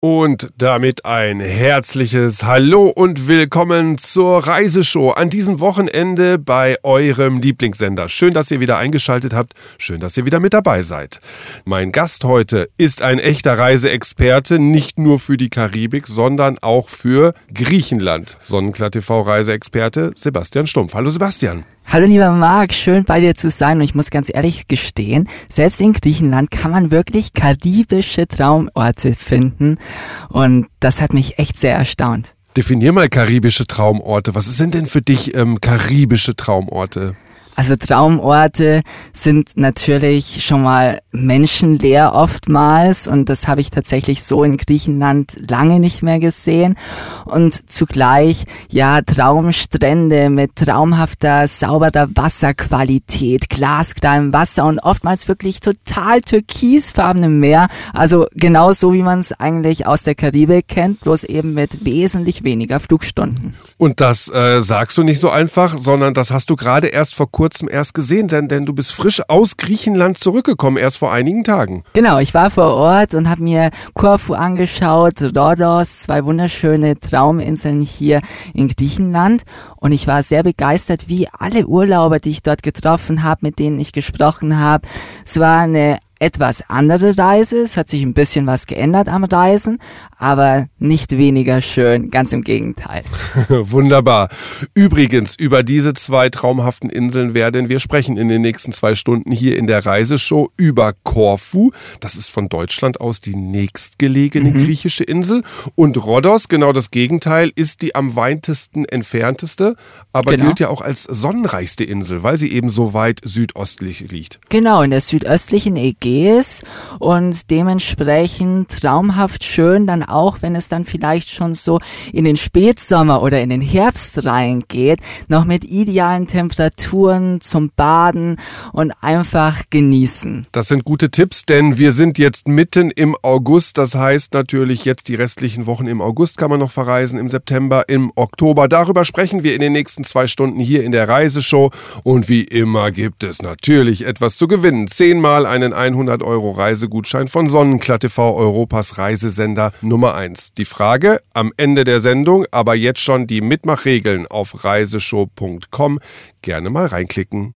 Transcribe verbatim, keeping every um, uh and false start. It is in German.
Und damit ein herzliches Hallo und willkommen zur Reiseshow an diesem Wochenende bei eurem Lieblingssender. Schön, dass ihr wieder eingeschaltet habt. Schön, dass ihr wieder mit dabei seid. Mein Gast heute ist ein echter Reiseexperte, nicht nur für die Karibik, sondern auch für Griechenland. Sonnenklar T V-Reiseexperte Sebastian Stumpf. Hallo Sebastian. Hallo lieber Marc, schön bei dir zu sein und ich muss ganz ehrlich gestehen, selbst in Griechenland kann man wirklich karibische Traumorte finden und das hat mich echt sehr erstaunt. Definier mal karibische Traumorte. Was sind denn für dich ähm, karibische Traumorte? Also Traumorte sind natürlich schon mal menschenleer oftmals und das habe ich tatsächlich so in Griechenland lange nicht mehr gesehen. Und zugleich, ja, Traumstrände mit traumhafter, sauberer Wasserqualität, glasklarem Wasser und oftmals wirklich total türkisfarbenem Meer. Also genau so, wie man es eigentlich aus der Karibik kennt, bloß eben mit wesentlich weniger Flugstunden. Und das äh, sagst du nicht so einfach, sondern das hast du gerade erst vor kurzem erst gesehen, denn, denn du bist frisch aus Griechenland zurückgekommen, erst vor einigen Tagen. Genau, ich war vor Ort und habe mir Korfu angeschaut, Rhodos, zwei wunderschöne Trauminseln hier in Griechenland und ich war sehr begeistert, wie alle Urlauber, die ich dort getroffen habe, mit denen ich gesprochen habe. Es war eine etwas andere Reise, es hat sich ein bisschen was geändert am Reisen, aber nicht weniger schön, ganz im Gegenteil. Wunderbar. Übrigens, über diese zwei traumhaften Inseln werden wir sprechen in den nächsten zwei Stunden hier in der Reiseshow über Korfu. Das ist von Deutschland aus die nächstgelegene mhm. griechische Insel. Und Rhodos, genau das Gegenteil, ist die am weitesten entfernteste, aber genau. gilt ja auch als sonnenreichste Insel, weil sie eben so weit südöstlich liegt. Genau, in der südöstlichen Ägäis. Und dementsprechend traumhaft schön, dann auch, wenn es dann vielleicht schon so in den Spätsommer oder in den Herbst reingeht, noch mit idealen Temperaturen zum Baden und einfach genießen. Das sind gute Tipps, denn wir sind jetzt mitten im August, das heißt natürlich jetzt die restlichen Wochen im August kann man noch verreisen, im September, im Oktober. Darüber sprechen wir in den nächsten zwei Stunden hier in der Reiseshow und wie immer gibt es natürlich etwas zu gewinnen. Zehnmal einen hundert Euro Reisegutschein von Sonnenklar T V, Europas Reisesender Nummer eins. Die Frage am Ende der Sendung, aber jetzt schon die Mitmachregeln auf reiseshow punkt com. Gerne mal reinklicken.